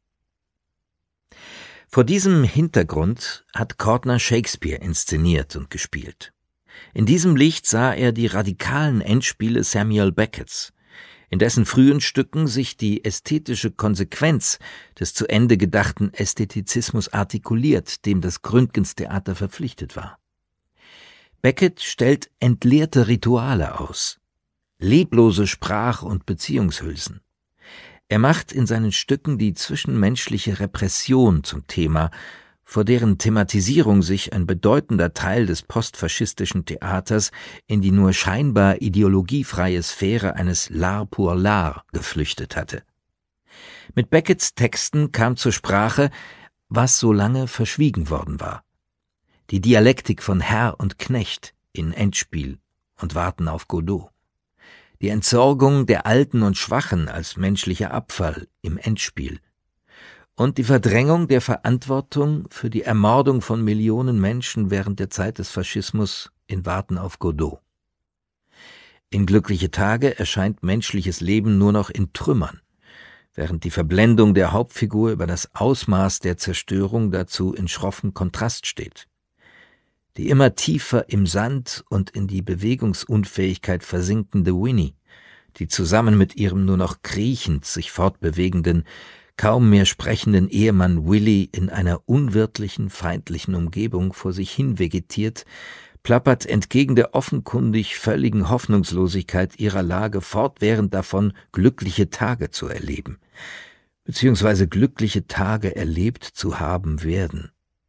S3: Vor diesem Hintergrund hat Kortner Shakespeare inszeniert und gespielt. In diesem Licht sah er die radikalen Endspiele Samuel Becketts, in dessen frühen Stücken sich die ästhetische Konsequenz des zu Ende gedachten Ästhetizismus artikuliert, dem das Gründgens Theater verpflichtet war. Beckett stellt entleerte Rituale aus, leblose Sprach- und Beziehungshülsen. Er macht in seinen Stücken die zwischenmenschliche Repression zum Thema, vor deren Thematisierung sich ein bedeutender Teil des postfaschistischen Theaters in die nur scheinbar ideologiefreie Sphäre eines L'art pour l'art geflüchtet hatte. Mit Becketts Texten kam zur Sprache, was so lange verschwiegen worden war. Die Dialektik von Herr und Knecht in Endspiel und Warten auf Godot. Die Entsorgung der Alten und Schwachen als menschlicher Abfall im Endspiel. Und die Verdrängung der Verantwortung für die Ermordung von Millionen Menschen während der Zeit des Faschismus in Warten auf Godot. In Glückliche Tage erscheint menschliches Leben nur noch in Trümmern, während die Verblendung der Hauptfigur über das Ausmaß der Zerstörung dazu in schroffem Kontrast steht. Die immer tiefer im Sand und in die Bewegungsunfähigkeit versinkende Winnie, die zusammen mit ihrem nur noch kriechend sich fortbewegenden, kaum mehr sprechenden Ehemann Willy in einer unwirtlichen, feindlichen Umgebung vor sich hin vegetiert, plappert entgegen der offenkundig völligen Hoffnungslosigkeit ihrer Lage fortwährend davon, glückliche Tage zu erleben, beziehungsweise glückliche Tage erlebt zu haben werden.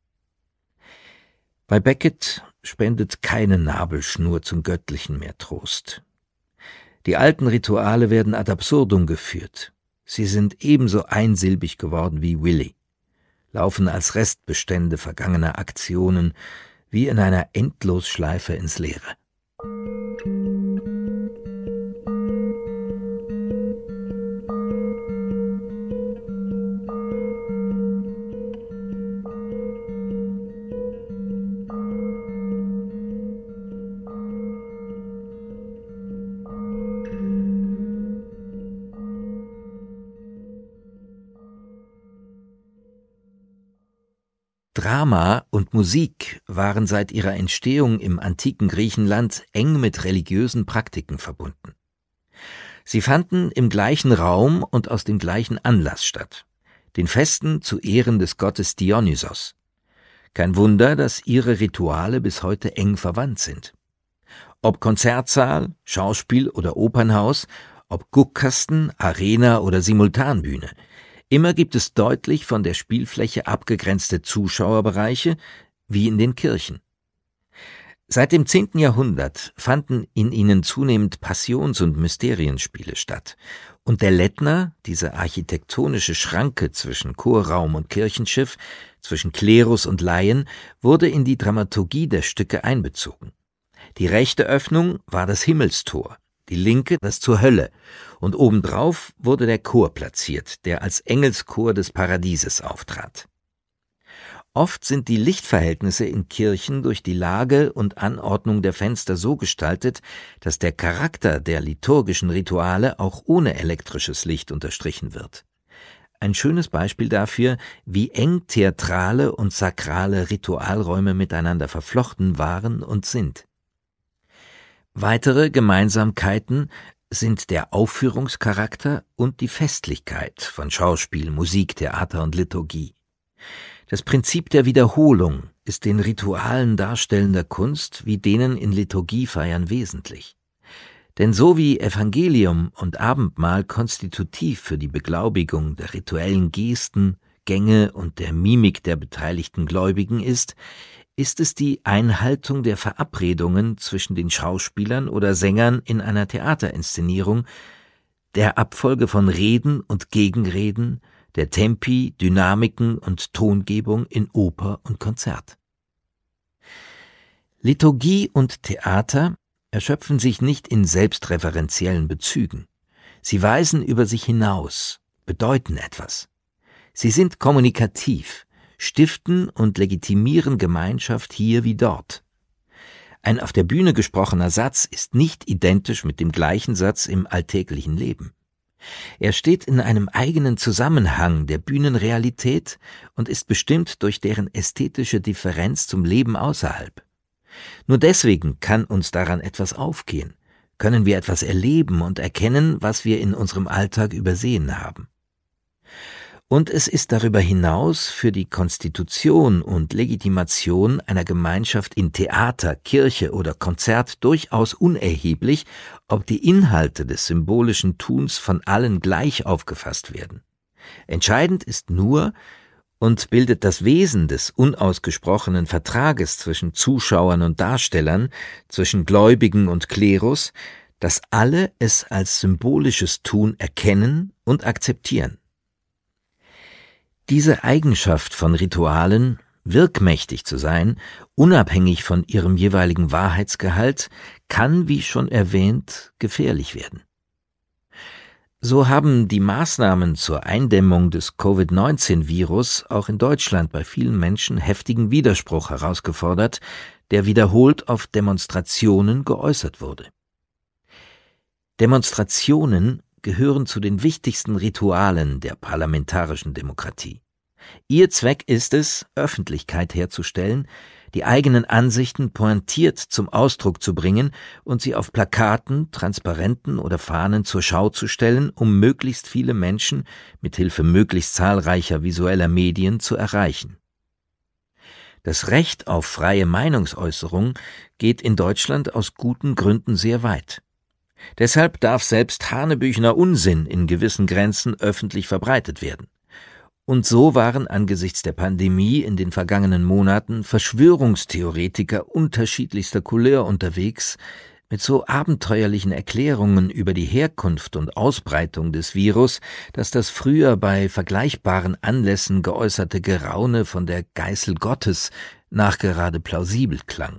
S3: Bei Beckett spendet keine Nabelschnur zum Göttlichen mehr Trost. Die alten Rituale werden ad absurdum geführt. Sie sind ebenso einsilbig geworden wie Willy, laufen als Restbestände vergangener Aktionen wie in einer Endlosschleife ins Leere. Drama und Musik waren seit ihrer Entstehung im antiken Griechenland eng mit religiösen Praktiken verbunden. Sie fanden im gleichen Raum und aus dem gleichen Anlass statt, den Festen zu Ehren des Gottes Dionysos. Kein Wunder, dass ihre Rituale bis heute eng verwandt sind. Ob Konzertsaal, Schauspiel oder Opernhaus, ob Guckkasten, Arena oder Simultanbühne, immer gibt es deutlich von der Spielfläche abgegrenzte Zuschauerbereiche, wie in den Kirchen. Seit dem 10. Jahrhundert fanden in ihnen zunehmend Passions- und Mysterienspiele statt, und der Lettner, diese architektonische Schranke zwischen Chorraum und Kirchenschiff, zwischen Klerus und Laien, wurde in die Dramaturgie der Stücke einbezogen. Die rechte Öffnung war das Himmelstor, die linke das zur Hölle, und obendrauf wurde der Chor platziert, der als Engelschor des Paradieses auftrat. Oft sind die Lichtverhältnisse in Kirchen durch die Lage und Anordnung der Fenster so gestaltet, dass der Charakter der liturgischen Rituale auch ohne elektrisches Licht unterstrichen wird. Ein schönes Beispiel dafür, wie eng theatrale und sakrale Ritualräume miteinander verflochten waren und sind. Weitere Gemeinsamkeiten sind der Aufführungscharakter und die Festlichkeit von Schauspiel, Musik, Theater und Liturgie. Das Prinzip der Wiederholung ist den Ritualen darstellender Kunst wie denen in Liturgiefeiern wesentlich. Denn so wie Evangelium und Abendmahl konstitutiv für die Beglaubigung der rituellen Gesten, Gänge und der Mimik der beteiligten Gläubigen ist es die Einhaltung der Verabredungen zwischen den Schauspielern oder Sängern in einer Theaterinszenierung, der Abfolge von Reden und Gegenreden, der Tempi, Dynamiken und Tongebung in Oper und Konzert. Liturgie und Theater erschöpfen sich nicht in selbstreferenziellen Bezügen. Sie weisen über sich hinaus, bedeuten etwas. Sie sind kommunikativ, stiften und legitimieren Gemeinschaft hier wie dort. Ein auf der Bühne gesprochener Satz ist nicht identisch mit dem gleichen Satz im alltäglichen Leben. Er steht in einem eigenen Zusammenhang der Bühnenrealität und ist bestimmt durch deren ästhetische Differenz zum Leben außerhalb. Nur deswegen kann uns daran etwas aufgehen, können wir etwas erleben und erkennen, was wir in unserem Alltag übersehen haben. Und es ist darüber hinaus für die Konstitution und Legitimation einer Gemeinschaft in Theater, Kirche oder Konzert durchaus unerheblich, ob die Inhalte des symbolischen Tuns von allen gleich aufgefasst werden. Entscheidend ist nur und bildet das Wesen des unausgesprochenen Vertrages zwischen Zuschauern und Darstellern, zwischen Gläubigen und Klerus, dass alle es als symbolisches Tun erkennen und akzeptieren. Diese Eigenschaft von Ritualen, wirkmächtig zu sein, unabhängig von ihrem jeweiligen Wahrheitsgehalt, kann, wie schon erwähnt, gefährlich werden. So haben die Maßnahmen zur Eindämmung des Covid-19-Virus auch in Deutschland bei vielen Menschen heftigen Widerspruch herausgefordert, der wiederholt auf Demonstrationen geäußert wurde. Demonstrationen gehören zu den wichtigsten Ritualen der parlamentarischen Demokratie. Ihr Zweck ist es, Öffentlichkeit herzustellen, die eigenen Ansichten pointiert zum Ausdruck zu bringen und sie auf Plakaten, Transparenten oder Fahnen zur Schau zu stellen, um möglichst viele Menschen mithilfe möglichst zahlreicher visueller Medien zu erreichen. Das Recht auf freie Meinungsäußerung geht in Deutschland aus guten Gründen sehr weit. Deshalb darf selbst hanebüchener Unsinn in gewissen Grenzen öffentlich verbreitet werden. Und so waren angesichts der Pandemie in den vergangenen Monaten Verschwörungstheoretiker unterschiedlichster Couleur unterwegs, mit so abenteuerlichen Erklärungen über die Herkunft und Ausbreitung des Virus, dass das früher bei vergleichbaren Anlässen geäußerte Geraune von der Geißel Gottes nachgerade plausibel klang.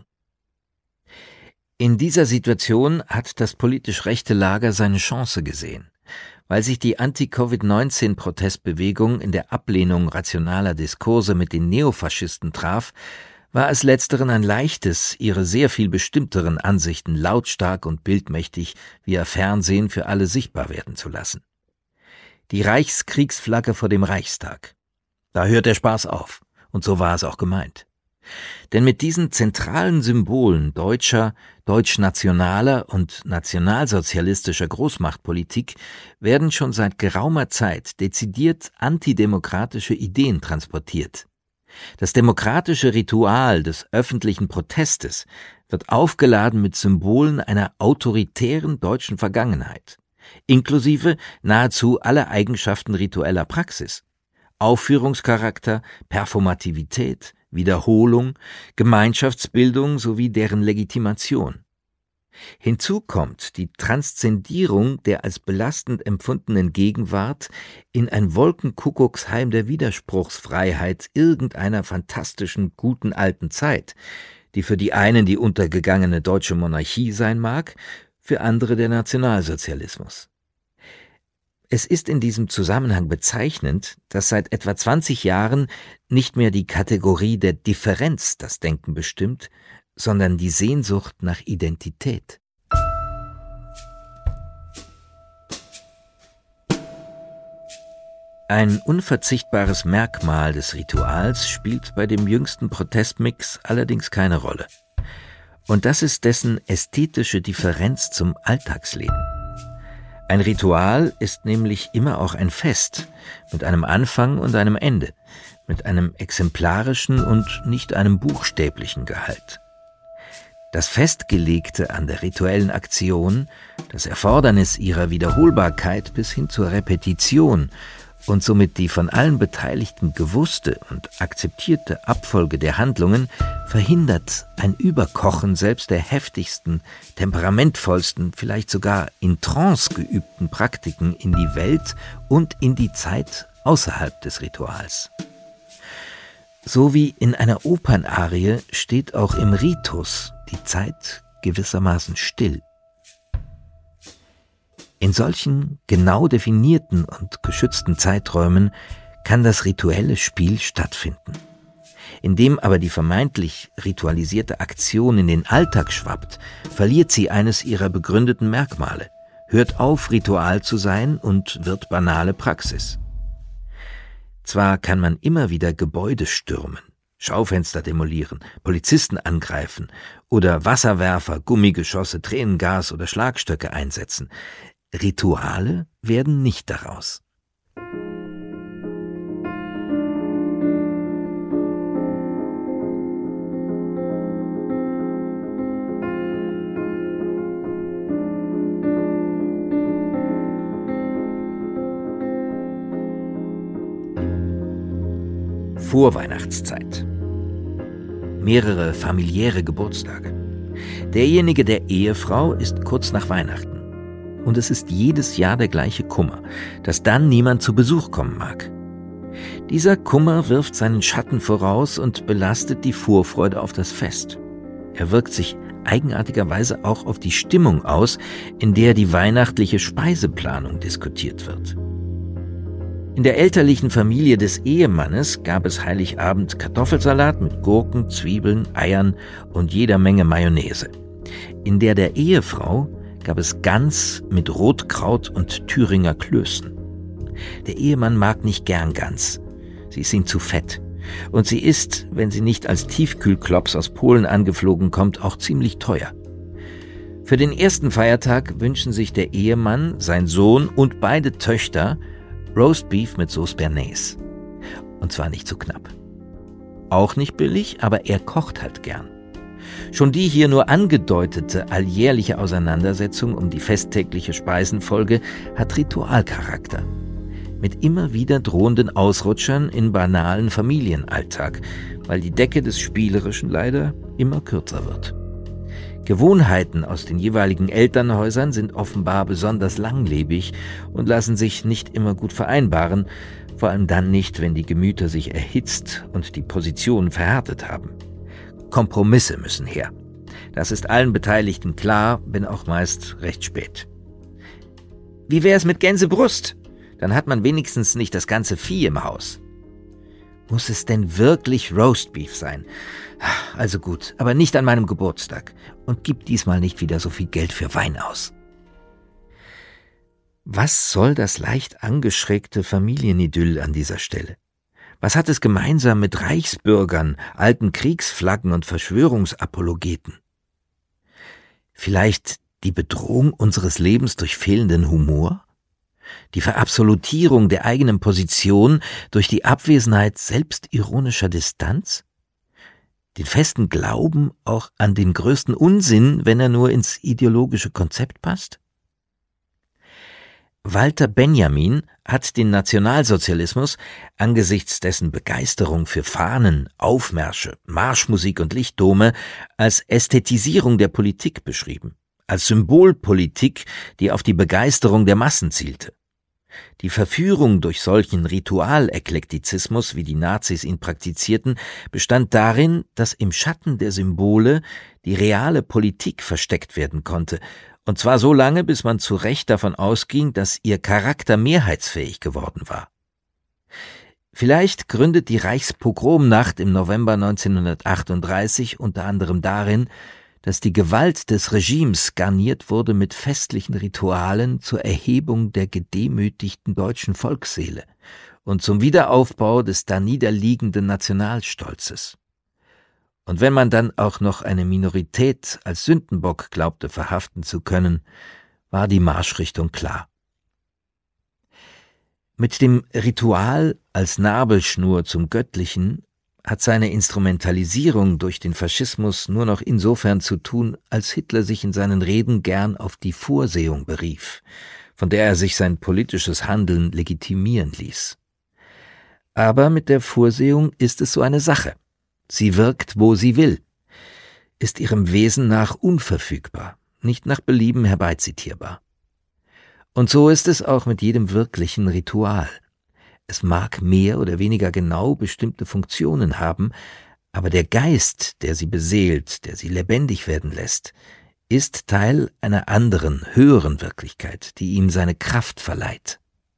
S3: In dieser Situation hat das politisch rechte Lager seine Chance gesehen. Weil sich die Anti-Covid-19-Protestbewegung in der Ablehnung rationaler Diskurse mit den Neofaschisten traf, war es letzteren ein leichtes, ihre sehr viel bestimmteren Ansichten lautstark und bildmächtig via Fernsehen für alle sichtbar werden zu lassen. Die Reichskriegsflagge vor dem Reichstag. Da hört der Spaß auf. Und so war es auch gemeint. Denn mit diesen zentralen Symbolen deutscher, deutschnationaler und nationalsozialistischer Großmachtpolitik werden schon seit geraumer Zeit dezidiert antidemokratische Ideen transportiert. Das demokratische Ritual des öffentlichen Protestes wird aufgeladen mit Symbolen einer autoritären deutschen Vergangenheit, inklusive nahezu aller Eigenschaften ritueller Praxis: Aufführungscharakter, Performativität, Wiederholung, Gemeinschaftsbildung sowie deren Legitimation. Hinzu kommt die Transzendierung der als belastend empfundenen Gegenwart in ein Wolkenkuckucksheim der Widerspruchsfreiheit irgendeiner fantastischen, guten alten Zeit, die für die einen die untergegangene deutsche Monarchie sein mag, für andere der Nationalsozialismus. Es ist in diesem Zusammenhang bezeichnend, dass seit etwa 20 Jahren nicht mehr die Kategorie der Differenz das Denken bestimmt, sondern die Sehnsucht nach Identität. Ein unverzichtbares Merkmal des Rituals spielt bei dem jüngsten Protestmix allerdings keine Rolle. Und das ist dessen ästhetische Differenz zum Alltagsleben. Ein Ritual ist nämlich immer auch ein Fest, mit einem Anfang und einem Ende, mit einem exemplarischen und nicht einem buchstäblichen Gehalt. Das Festgelegte an der rituellen Aktion, das Erfordernis ihrer Wiederholbarkeit bis hin zur Repetition und somit die von allen Beteiligten gewusste und akzeptierte Abfolge der Handlungen verhindert ein Überkochen selbst der heftigsten, temperamentvollsten, vielleicht sogar in Trance geübten Praktiken in die Welt und in die Zeit außerhalb des Rituals. So wie in einer Opernarie steht auch im Ritus die Zeit gewissermaßen still. In solchen genau definierten und geschützten Zeiträumen kann das rituelle Spiel stattfinden. Indem aber die vermeintlich ritualisierte Aktion in den Alltag schwappt, verliert sie eines ihrer begründeten Merkmale, hört auf, Ritual zu sein und wird banale Praxis. Zwar kann man immer wieder Gebäude stürmen, Schaufenster demolieren, Polizisten angreifen oder Wasserwerfer, Gummigeschosse, Tränengas oder Schlagstöcke einsetzen. Rituale werden nicht daraus. Vorweihnachtszeit. Mehrere familiäre Geburtstage. Derjenige der Ehefrau ist kurz nach Weihnachten. Und es ist jedes Jahr der gleiche Kummer, dass dann niemand zu Besuch kommen mag. Dieser Kummer wirft seinen Schatten voraus und belastet die Vorfreude auf das Fest. Er wirkt sich eigenartigerweise auch auf die Stimmung aus, in der die weihnachtliche Speiseplanung diskutiert wird. In der elterlichen Familie des Ehemannes gab es Heiligabend Kartoffelsalat mit Gurken, Zwiebeln, Eiern und jeder Menge Mayonnaise. In der Ehefrau gab es Gans mit Rotkraut und Thüringer Klößen. Der Ehemann mag nicht gern Gans. Sie ist ihm zu fett. Und sie ist, wenn sie nicht als Tiefkühlklops aus Polen angeflogen kommt, auch ziemlich teuer. Für den ersten Feiertag wünschen sich der Ehemann, sein Sohn und beide Töchter Roastbeef mit Sauce Bernays. Und zwar nicht zu knapp. Auch nicht billig, aber er kocht halt gern. Schon die hier nur angedeutete alljährliche Auseinandersetzung um die festtägliche Speisenfolge hat Ritualcharakter. Mit immer wieder drohenden Ausrutschern in banalen Familienalltag, weil die Decke des Spielerischen leider immer kürzer wird. Gewohnheiten aus den jeweiligen Elternhäusern sind offenbar besonders langlebig und lassen sich nicht immer gut vereinbaren, vor allem dann nicht, wenn die Gemüter sich erhitzt und die Positionen verhärtet haben. Kompromisse müssen her. Das ist allen Beteiligten klar, wenn auch meist recht spät. Wie wär's mit Gänsebrust? Dann hat man wenigstens nicht das ganze Vieh im Haus. Muss es denn wirklich Roastbeef sein? Also gut, aber nicht an meinem Geburtstag. Und gib diesmal nicht wieder so viel Geld für Wein aus. Was soll das leicht angeschrägte Familienidyll an dieser Stelle? Was hat es gemeinsam mit Reichsbürgern, alten Kriegsflaggen und Verschwörungsapologeten? Vielleicht die Bedrohung unseres Lebens durch fehlenden Humor? Die Verabsolutierung der eigenen Position durch die Abwesenheit selbstironischer Distanz? Den festen Glauben auch an den größten Unsinn, wenn er nur ins ideologische Konzept passt? Walter Benjamin hat den Nationalsozialismus angesichts dessen Begeisterung für Fahnen, Aufmärsche, Marschmusik und Lichtdome als Ästhetisierung der Politik beschrieben, als Symbolpolitik, die auf die Begeisterung der Massen zielte. Die Verführung durch solchen Ritualeklektizismus, wie die Nazis ihn praktizierten, bestand darin, dass im Schatten der Symbole die reale Politik versteckt werden konnte, und zwar so lange, bis man zu Recht davon ausging, dass ihr Charakter mehrheitsfähig geworden war. Vielleicht gründet die Reichspogromnacht im November 1938 unter anderem darin, dass die Gewalt des Regimes garniert wurde mit festlichen Ritualen zur Erhebung der gedemütigten deutschen Volksseele und zum Wiederaufbau des daniederliegenden Nationalstolzes. Und wenn man dann auch noch eine Minorität als Sündenbock glaubte verhaften zu können, war die Marschrichtung klar. Mit dem Ritual als Nabelschnur zum Göttlichen hat seine Instrumentalisierung durch den Faschismus nur noch insofern zu tun, als Hitler sich in seinen Reden gern auf die Vorsehung berief, von der er sich sein politisches Handeln legitimieren ließ. Aber mit der Vorsehung ist es so eine Sache. Sie wirkt, wo sie will, ist ihrem Wesen nach unverfügbar, nicht nach Belieben herbeizitierbar. Und so ist es auch mit jedem wirklichen Ritual. Es mag mehr oder weniger genau bestimmte Funktionen haben, aber der Geist, der sie beseelt, der sie lebendig werden lässt, ist Teil einer anderen, höheren Wirklichkeit, die ihm seine Kraft verleiht.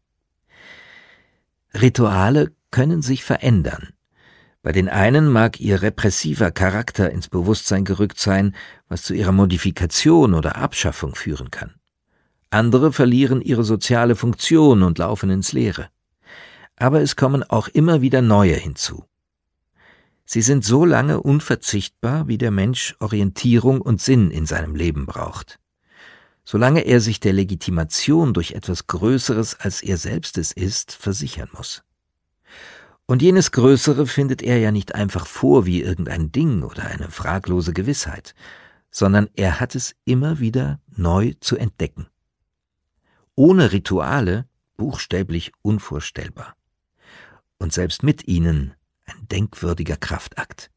S3: Rituale können sich verändern. Bei den einen mag ihr repressiver Charakter ins Bewusstsein gerückt sein, was zu ihrer Modifikation oder Abschaffung führen kann. Andere verlieren ihre soziale Funktion und laufen ins Leere. Aber es kommen auch immer wieder neue hinzu. Sie sind so lange unverzichtbar, wie der Mensch Orientierung und Sinn in seinem Leben braucht. Solange er sich der Legitimation durch etwas Größeres, als er selbst es ist, versichern muss. Und jenes Größere findet er ja nicht einfach vor wie irgendein Ding oder eine fraglose Gewissheit, sondern er hat es immer wieder neu zu entdecken. Ohne Rituale buchstäblich unvorstellbar. Und selbst mit ihnen ein denkwürdiger Kraftakt.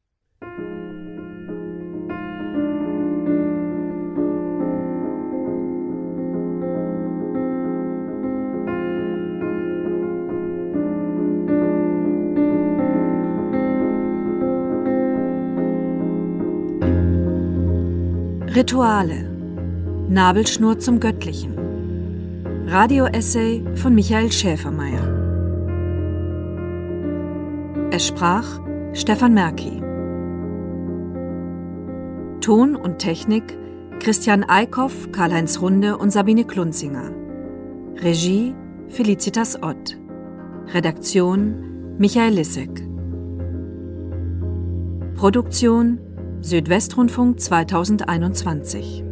S4: Rituale. Nabelschnur zum Göttlichen. Radio-Essay von Michael Schäfermeier. Es sprach Stefan Merki. Ton und Technik Christian Eickhoff, Karl-Heinz Runde und Sabine Klunzinger. Regie Felicitas Ott. Redaktion Michael Lissek. Produktion Südwestrundfunk 2021.